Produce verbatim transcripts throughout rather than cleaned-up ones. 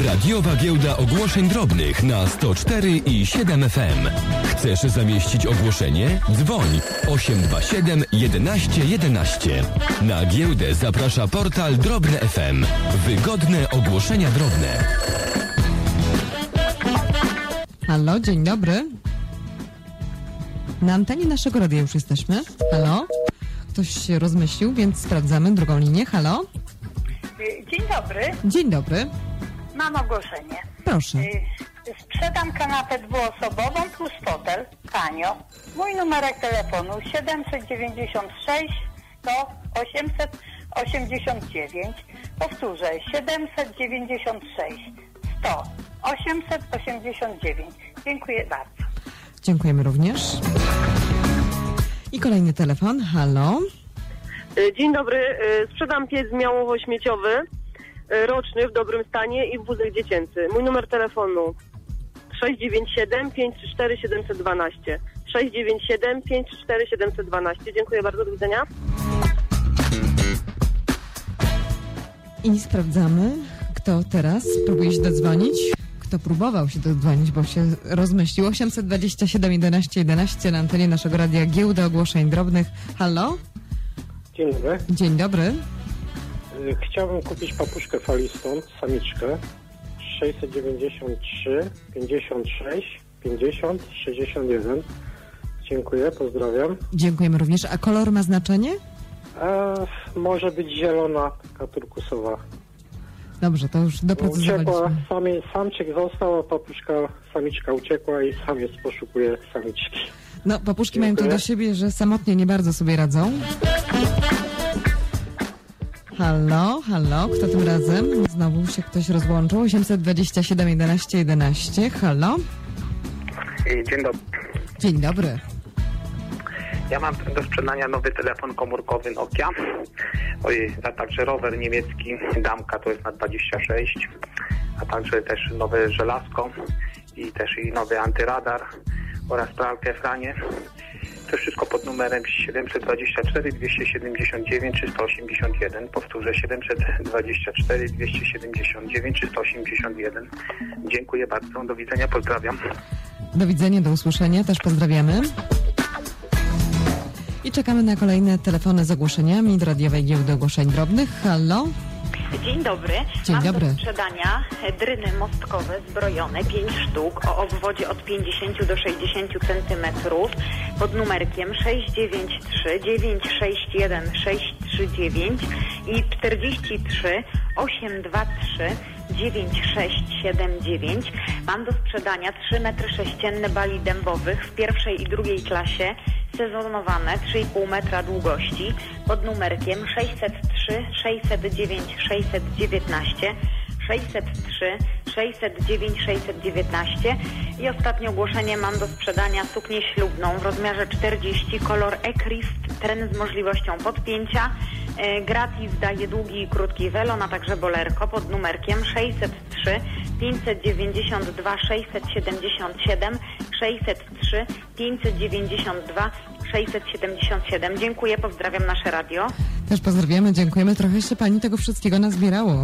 Radiowa Giełda Ogłoszeń Drobnych na sto cztery i siedem F M. Chcesz zamieścić ogłoszenie? Dzwoń osiem dwa siedem jedenaście jedenaście. Na giełdę zaprasza portal Drobne F M. Wygodne ogłoszenia drobne. Halo, dzień dobry. Na antenie naszego radia już jesteśmy. Halo? Ktoś się rozmyślił, więc sprawdzamy drugą linię. Halo? Dzień dobry. Dzień dobry. Mam ogłoszenie. Proszę. Sprzedam kanapę dwuosobową plus fotel. Tanio. Mój numerek telefonu siedemset dziewięćdziesiąt sześć sto osiemset osiemdziesiąt dziewięć. Powtórzę. siedemset dziewięćdziesiąt sześć sto osiemset osiemdziesiąt dziewięć. Dziękuję bardzo. Dziękujemy również. I kolejny telefon. Halo? Dzień dobry. Sprzedam piec miałowo-śmieciowy, roczny, w dobrym stanie i wózek dziecięcy. Mój numer telefonu sześć dziewięć siedem pięć trzy cztery siedem jedna dwa. sześć dziewięć siedem pięć trzy cztery siedem jedna dwa. Dziękuję bardzo, do widzenia. I sprawdzamy, kto teraz próbuje się dodzwonić. Kto próbował się dodzwonić, bo się rozmyślił. osiemset dwadzieścia siedem jedenaście jedenaście na antenie naszego radia Giełda Ogłoszeń Drobnych. Halo? Dzień dobry. Dzień dobry. Chciałbym kupić papuszkę falistą, samiczkę, sześćset dziewięćdziesiąt trzy pięćdziesiąt sześć pięćdziesiąt sześćdziesiąt jeden. Dziękuję, pozdrawiam. Dziękujemy również. A kolor ma znaczenie? E, może być zielona, taka turkusowa. Dobrze, to już doprecyzowaliśmy. Uciekła, sami, samczyk został, a papuszka, samiczka uciekła i samiec poszukuje samiczki. No, papuszki Dziękuję. mają to do siebie, że samotnie nie bardzo sobie radzą. Halo, halo, kto tym razem? Znowu się ktoś rozłączył. osiemset dwadzieścia siedem jedenaście jedenaście. Halo? Dzień dobry. Dzień dobry. Ja mam do sprzedania nowy telefon komórkowy Nokia, Oj, a także rower niemiecki Damka, to jest na dwadzieścia sześć, a także też nowe żelazko i też i nowy antyradar oraz pralkę Franie. To wszystko pod numerem siedemset dwadzieścia cztery dwieście siedemdziesiąt dziewięć trzysta osiemdziesiąt jeden. Powtórzę, siedemset dwadzieścia cztery dwieście siedemdziesiąt dziewięć trzysta osiemdziesiąt jeden. Dziękuję bardzo, do widzenia, pozdrawiam. Do widzenia, do usłyszenia, też pozdrawiamy. I czekamy na kolejne telefony z ogłoszeniami do radiowej Giełdy Ogłoszeń Drobnych. Halo? Dzień dobry. Dzień Mam dobry. do sprzedania dryny mostkowe zbrojone, pięć sztuk, o obwodzie od pięćdziesiąt do sześćdziesięciu centymetrów, pod numerkiem sześć dziewięć trzy dziewięć sześć jeden sześć trzy dziewięć i czterdzieści trzy osiemset dwadzieścia trzy dziewięć sześć siedem dziewięć. Mam do sprzedania trzy metry sześcienne bali dębowych w pierwszej i drugiej klasie, sezonowane, trzy i pół metra długości, pod numerkiem sześćset trzy sześćset dziewięć sześćset dziewiętnaście, sześćset trzy sześćset dziewięć sześćset dziewiętnaście i ostatnie ogłoszenie. Mam do sprzedania suknię ślubną w rozmiarze czterdzieści, kolor Ecris, tren z możliwością podpięcia. E, gratis daje długi i krótki welon, a także bolerko pod numerkiem sześćset trzy pięćset dziewięćdziesiąt dwa sześćset siedemdziesiąt siedem, sześćset trzy pięćset dziewięćdziesiąt dwa sześćset siedemdziesiąt siedem. Dziękuję, pozdrawiam nasze radio. Też pozdrawiamy, dziękujemy. Trochę się pani tego wszystkiego nazbierało.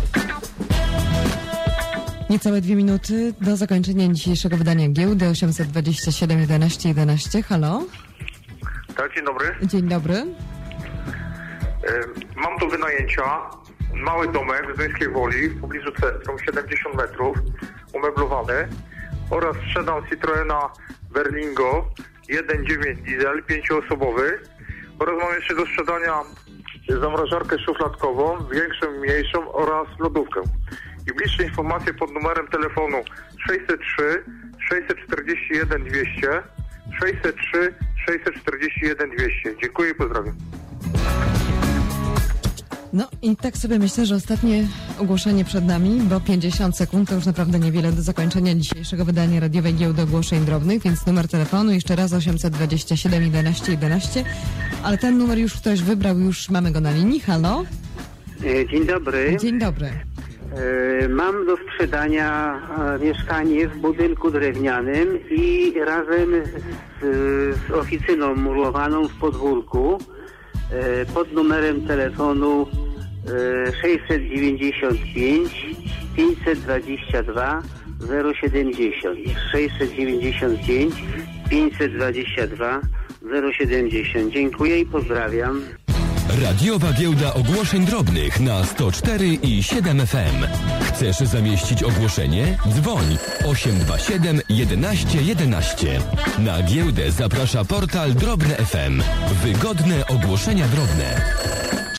Niecałe dwie minuty do zakończenia dzisiejszego wydania giełdy. osiemset dwadzieścia siedem jedenaście jedenaście. Halo? Tak, dzień dobry. Dzień dobry. Mam do wynajęcia mały domek w Zduńskiej Woli w pobliżu centrum, siedemdziesiąt metrów, umeblowany, oraz sprzedam Citroena Berlingo jeden dziewięć diesel, pięcioosobowy, oraz mam jeszcze do sprzedania zamrażarkę szufladkową, większą, mniejszą oraz lodówkę. I bliższe informacje pod numerem telefonu sześćset trzy sześćset czterdzieści jeden dwieście, sześćset trzy sześćset czterdzieści jeden dwieście. Dziękuję i pozdrawiam. No i tak sobie myślę, że ostatnie ogłoszenie przed nami, bo pięćdziesiąt sekund to już naprawdę niewiele do zakończenia dzisiejszego wydania radiowej Giełdy Ogłoszeń Drobnych, więc numer telefonu jeszcze raz osiemset dwadzieścia siedem jedenaście jedenaście, ale ten numer już ktoś wybrał, już mamy go na linii. Halo? Dzień dobry. Dzień dobry. Mam do sprzedania mieszkanie w budynku drewnianym i razem z, z oficyną murowaną w podwórku pod numerem telefonu sześćset dziewięćdziesiąt pięć pięćset dwadzieścia dwa zero siedemdziesiąt. sześćset dziewięćdziesiąt pięć pięćset dwadzieścia dwa zero siedemdziesiąt. Dziękuję i pozdrawiam. Radiowa Giełda Ogłoszeń Drobnych na sto cztery i siedem F M. Chcesz zamieścić ogłoszenie? Dzwoń osiem dwa siedem jedenaście jedenaście. Na giełdę zaprasza portal Drobne F M. Wygodne ogłoszenia drobne.